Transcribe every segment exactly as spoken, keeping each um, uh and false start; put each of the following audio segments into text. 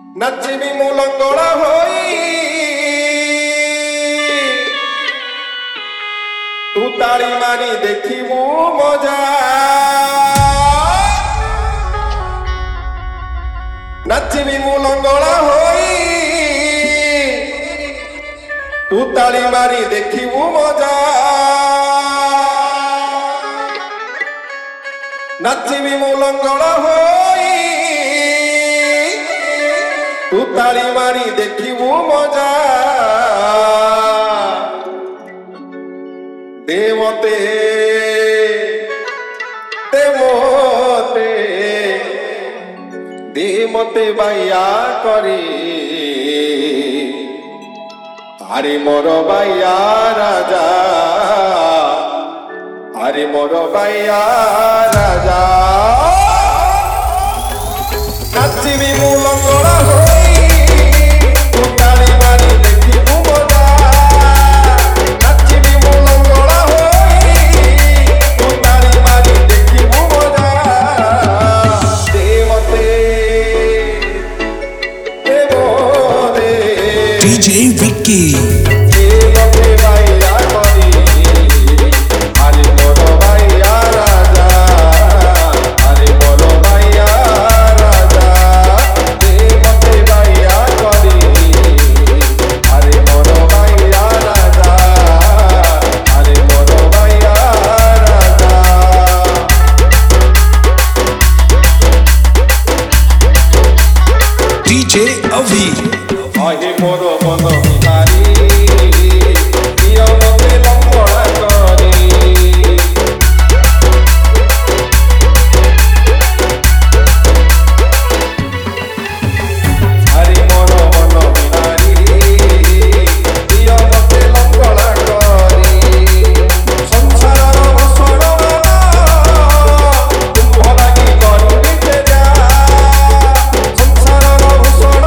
নাচিবি মুলঙ্গড়া হই তু তাড়ি মারি দেখিবু মজা নাচিবি মুলঙ্গড়া হই তু তাড়ি মারি দেখিবু মজা নাচিবি মুলঙ্গড়া হই তু তাড়ি মারি দেখিবু মজা দে মতে দে মতে দে মতে বাইয়া করি আরে মোর বাইয়া রাজা আরে মোর বাইয়া রাজা নাচিবি মুলঙ্গড়া হই তু তাড়ি মারি দেখিবু মজা নাচিবি মুলঙ্গড়া হই তু তাড়ি মারি দেখিবু মজা দে মতে দে মতে ডিজে ভিকি ডিজে অভি আহে মোর মন বিহারি নিয়মতে লঙ্গড়া করি আরে মোর মন বিহারি নিয়মতে লঙ্গড়া করি সংসারর ভূষণ তুম্ভ লাগি করিবি যা সংসারর ভূষণ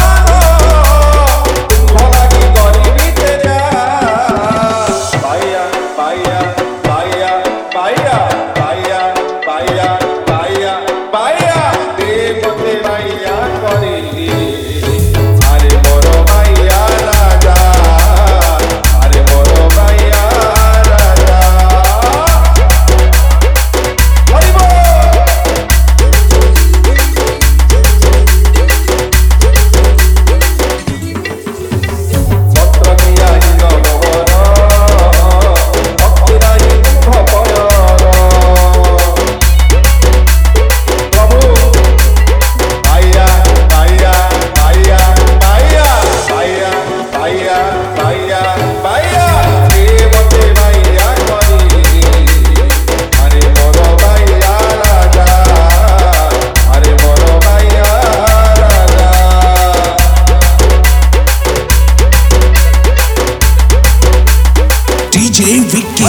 ডিজে ভিকি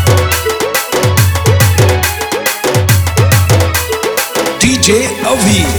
ডিজে অভি